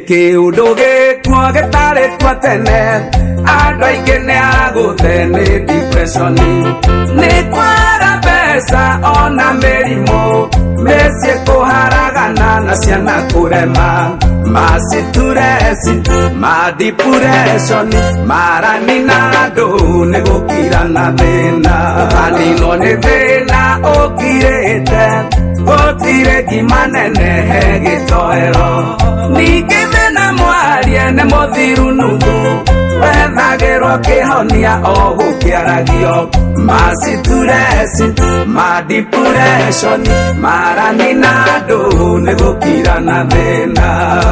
kiundu gikuo gitari kwa tene andu aingi ni aguthe ni depression ni kwara mbeca ona mirimu mesie kuharagana na ciana kurema masituresi madipuration marani na andu ni gukira na thina kanino ni thina ukirite gutire gimanene gitoero nikithina mwarie ni muthiru nuthu wethagirwo kihonia o gukiaragio masituresi madipuration marani na andu ni gukira na thina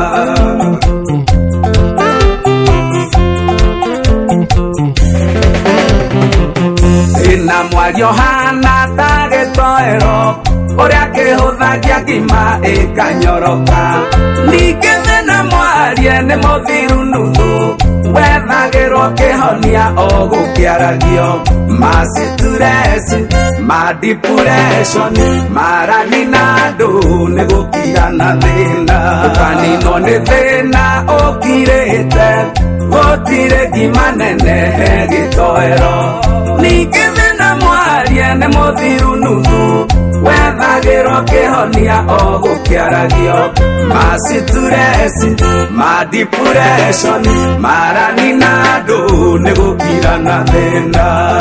ina mwario hana tagetoero uria kihuthagia ngima ikanyoroka nikithina mwarie ni muthiru nuthu wethagirwo kihonia o gukiaragio masituresi madipuration marani na andu ni gukira na thina kanino ni thina ukirite gutire gimanene gitoero nikithina mwarie ni muthiru nuthu wethagirwo kihonia o gukiaragio masituresi madipuration marani na andu ni gukira na thina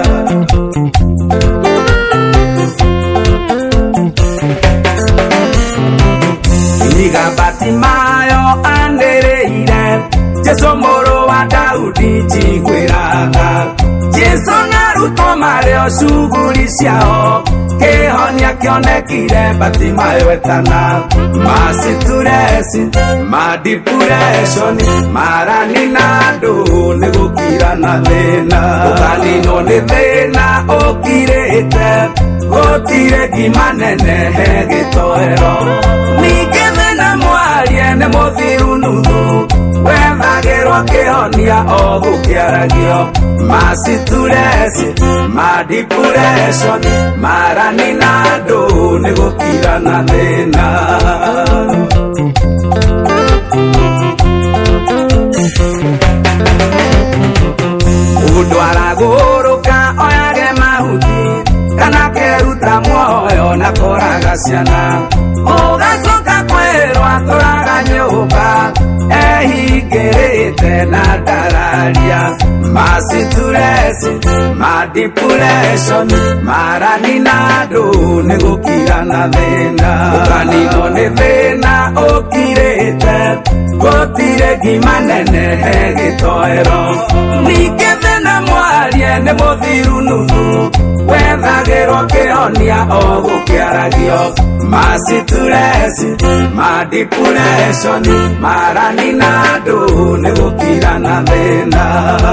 Batimayo andereire Jesu moro wa Daudi jigwiraga Jesu naruto mareo shughuli ciao kihonia kionekire Batimayo etana masituresi madipuration marani na andu ni gukira na thina kanino ni thina ukirite gutire gimanene gitoero nikithina mwarie ni muthiru nuthu wethagirwo kihonia o gukiaragio masituresi madipuration marani na andu ni gukira na thina mundu araguruka oyage mahuti kana keruta muoyo na koraga ciana ugacoka kwirwa turaga nyumba ehingirite na ndararia masituresi madipuration marani na andu ni gukira na thina kanino ni thina ukirite gutire gimanene gitoero nikithina mwarie ni muthiru nuthu wethagirwo kihonia o gukiaragio masituresi madipuration marani na andu ni gukira na thina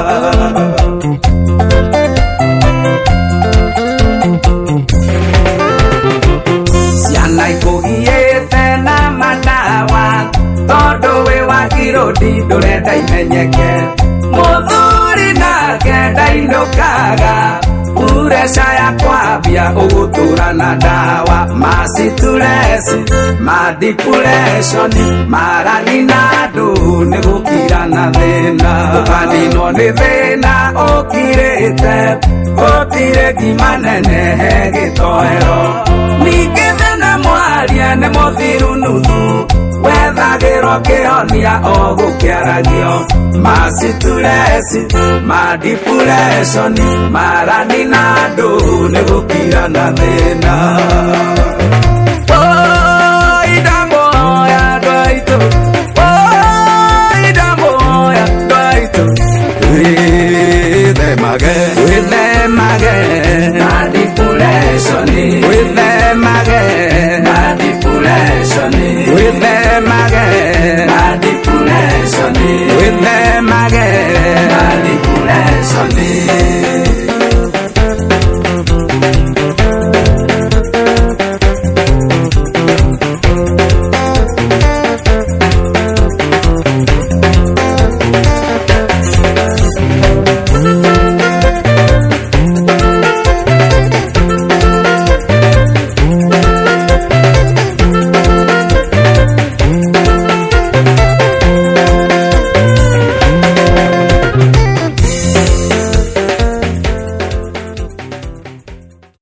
ciana ikugiite na madawa tondu wi wa kirodi ndurenda imenyeke muthuri nake ndainukaga uresha ya kwambia ugutura na dawa masituresi madipuration marani na andu ni gukira na thina kanino ni thina ukirite gutire gimanene gitoero nikithina mwarie ni muthiru nuthu wethagirwo kihonia o gukiaragio masituresi madipuration marani na andu ni gukira na thina with them again, manipulation, with them again, manipulation, with them again, manipulation, with them again, manipulation.